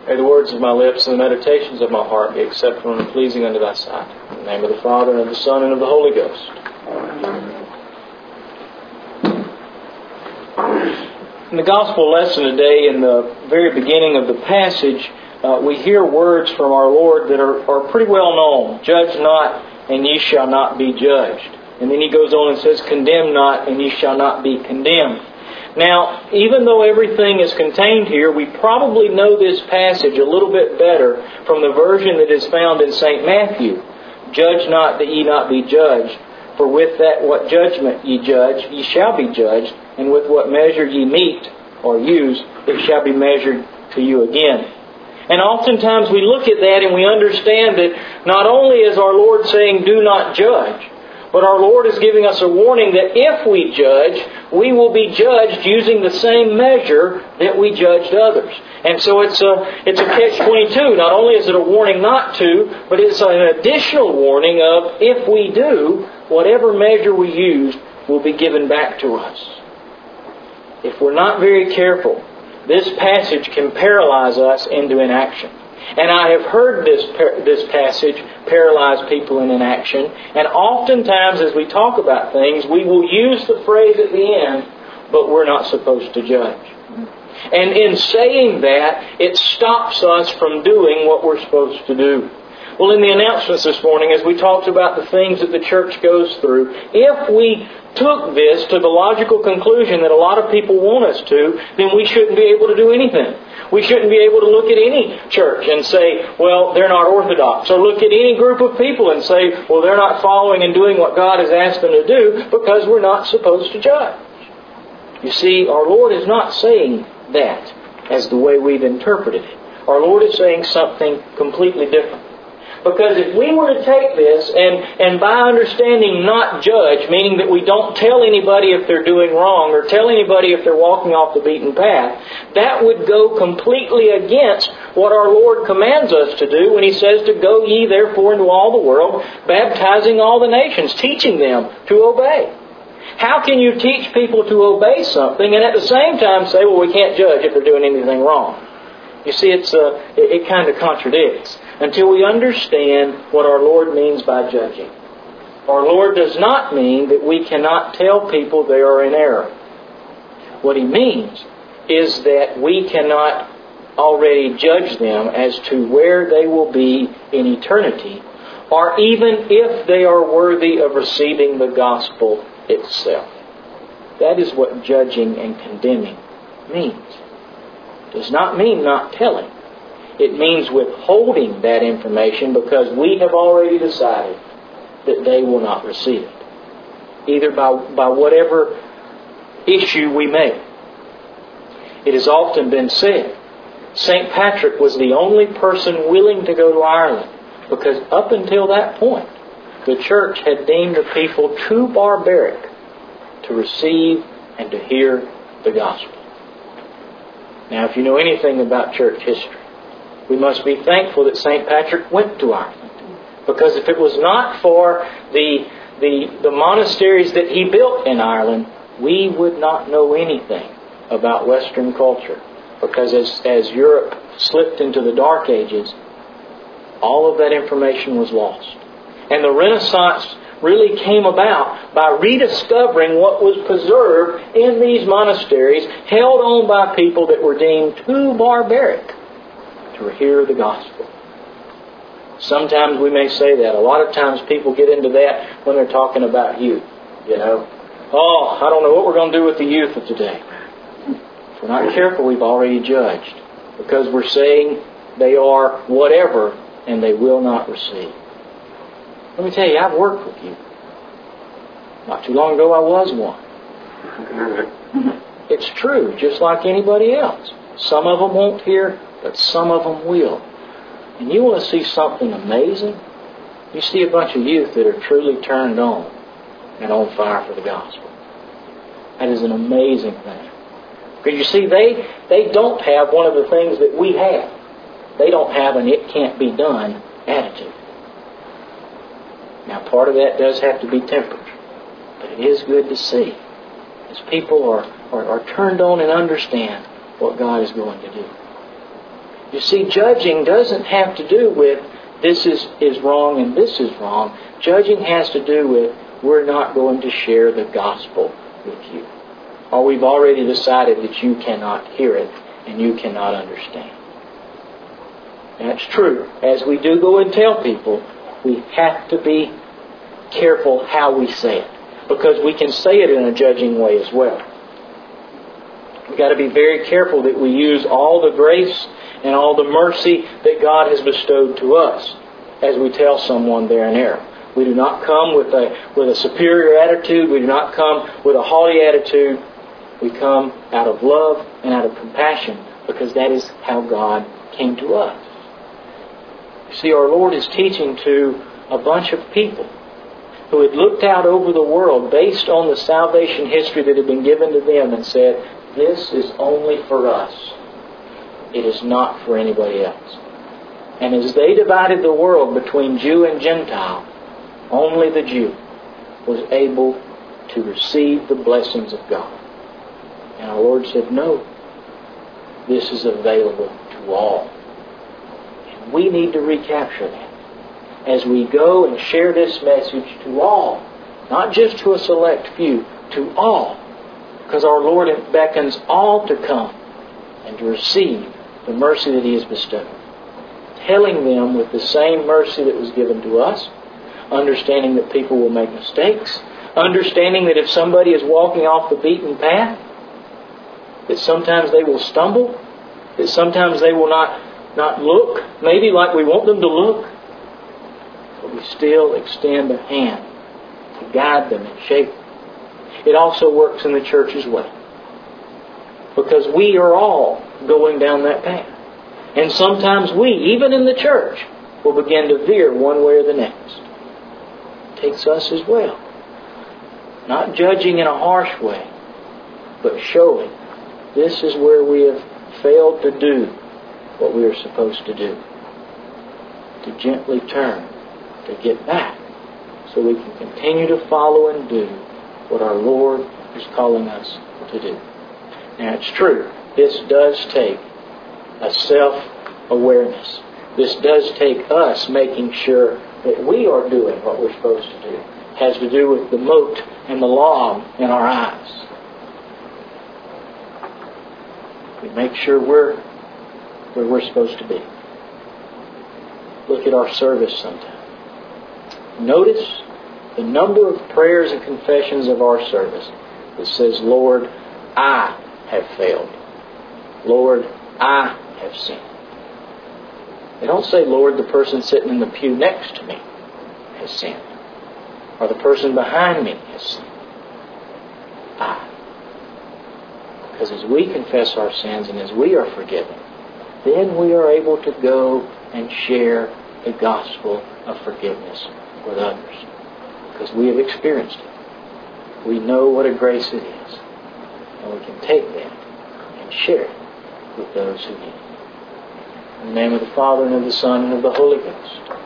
May the words of my lips and the meditations of my heart be acceptable and pleasing unto Thy sight. In the name of the Father, and of the Son, and of the Holy Ghost. In the Gospel lesson today, in the very beginning of the passage, we hear words from our Lord that are pretty well known. Judge not, and ye shall not be judged. And then He goes on and says, condemn not, and ye shall not be condemned. Now, even though everything is contained here, we probably know this passage a little bit better from the version that is found in St. Matthew. Judge not that ye not be judged, for with that what judgment ye judge, ye shall be judged, and with what measure ye mete or use, it shall be measured to you again. And oftentimes we look at that and we understand that not only is our Lord saying, do not judge, but our Lord is giving us a warning that if we judge, we will be judged using the same measure that we judged others. And so it's a catch-22. Not only is it a warning not to, but it's an additional warning of if we do, whatever measure we use will be given back to us. If we're not very careful, this passage can paralyze us into inaction. And I have heard this passage paralyze people in inaction. And oftentimes as we talk about things, we will use the phrase at the end, but we're not supposed to judge. And in saying that, it stops us from doing what we're supposed to do. Well, in the announcements this morning, as we talked about the things that the church goes through, if we took this to the logical conclusion that a lot of people want us to, then we shouldn't be able to do anything. We shouldn't be able to look at any church and say, well, they're not orthodox. Or look at any group of people and say, well, they're not following and doing what God has asked them to do because we're not supposed to judge. You see, our Lord is not saying that as the way we've interpreted it. Our Lord is saying something completely different. Because if we were to take this and by understanding not judge, meaning that we don't tell anybody if they're doing wrong or tell anybody if they're walking off the beaten path, that would go completely against what our Lord commands us to do when He says to go ye therefore into all the world, baptizing all the nations, teaching them to obey. How can you teach people to obey something and at the same time say, well, we can't judge if they're doing anything wrong? You see, it kind of contradicts until we understand what our Lord means by judging. Our Lord does not mean that we cannot tell people they are in error. What He means is that we cannot already judge them as to where they will be in eternity, or even if they are worthy of receiving the gospel itself. That is what judging and condemning means. It does not mean not telling. It means withholding that information because we have already decided that they will not receive it, either by whatever issue we make. It has often been said, St. Patrick was the only person willing to go to Ireland because up until that point, the church had deemed the people too barbaric to receive and to hear the gospel. Now, if you know anything about church history, we must be thankful that St. Patrick went to Ireland. Because if it was not for the monasteries that he built in Ireland, we would not know anything about Western culture. Because as Europe slipped into the Dark Ages, all of that information was lost. And the Renaissance really came about by rediscovering what was preserved in these monasteries, held on by people that were deemed too barbaric to hear the gospel. Sometimes we may say that. A lot of times people get into that when they're talking about youth. You know, oh, I don't know what we're going to do with the youth of today. If we're not careful, we've already judged. Because we're saying they are whatever and they will not receive. Let me tell you, I've worked with you. Not too long ago I was one. It's true, just like anybody else. Some of them won't hear, but some of them will. And you want to see something amazing? You see a bunch of youth that are truly turned on and on fire for the gospel. That is an amazing thing. Because you see, they don't have one of the things that we have. They don't have an it can't be done attitude. Now, part of that does have to be tempered. But it is good to see as people are turned on and understand what God is going to do. You see, judging doesn't have to do with this is wrong and this is wrong. Judging has to do with we're not going to share the gospel with you. Or we've already decided that you cannot hear it and you cannot understand. That's true. As we do go and tell people, we have to be careful how we say it, because we can say it in a judging way as well. We've got to be very careful that we use all the grace and all the mercy that God has bestowed to us as we tell someone they're in error. We do not come with a superior attitude. We do not come with a haughty attitude. We come out of love and out of compassion, because that is how God came to us. You see, our Lord is teaching to a bunch of people who had looked out over the world based on the salvation history that had been given to them and said, this is only for us. It is not for anybody else. And as they divided the world between Jew and Gentile, only the Jew was able to receive the blessings of God. And our Lord said, no, this is available to all. And we need to recapture that as we go and share this message to all, not just to a select few, to all. Because our Lord beckons all to come and to receive the mercy that He has bestowed. Telling them with the same mercy that was given to us, understanding that people will make mistakes, understanding that if somebody is walking off the beaten path, that sometimes they will stumble, that sometimes they will not look maybe like we want them to look, but we still extend a hand to guide them and shape them. It also works in the church as well, because we are all going down that path. And sometimes we, even in the church, will begin to veer one way or the next. It takes us as well. Not judging in a harsh way, but showing this is where we have failed to do what we are supposed to do. To gently turn, to get back, so we can continue to follow and do what our Lord is calling us to do. Now it's true, this does take a self-awareness. This does take us making sure that we are doing what we're supposed to do. It has to do with the mote and the log in our eyes. We make sure we're where we're supposed to be. Look at our service sometime. Notice the number of prayers and confessions of our service that says, Lord, I have failed. Lord, I have sinned. They don't say, Lord, the person sitting in the pew next to me has sinned. Or the person behind me has sinned. I. Because as we confess our sins and as we are forgiven, then we are able to go and share the gospel of forgiveness with others. Because we have experienced it. We know what a grace it is. And we can take that and share it with those who need it. In the name of the Father, and of the Son, and of the Holy Ghost.